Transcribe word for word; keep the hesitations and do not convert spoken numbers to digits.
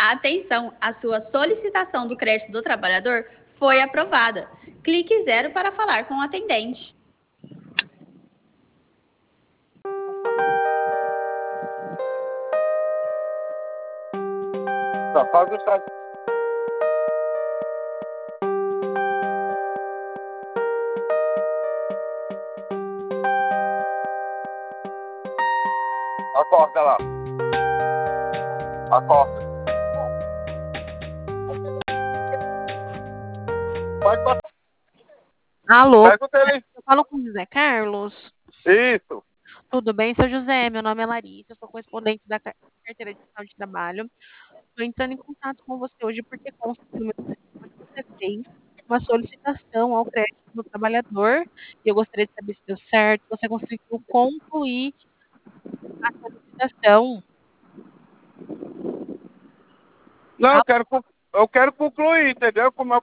Atenção, a sua solicitação do crédito do trabalhador foi aprovada. Clique zero para falar com o atendente. Só faz o chat. Acorda lá. Acorda. Pode passar. Alô, Pega o telefone. eu falo com o José Carlos. Isso. Tudo bem, seu José? Meu nome é Larissa, eu sou correspondente da car- carteira de Sindical de trabalho. Estou entrando em contato com você hoje porque consta no meu sistema que você fez uma solicitação ao crédito do trabalhador e eu gostaria de saber se deu certo, se você conseguiu concluir a solicitação. Não, Ah, eu quero, con- eu quero concluir, entendeu? Como eu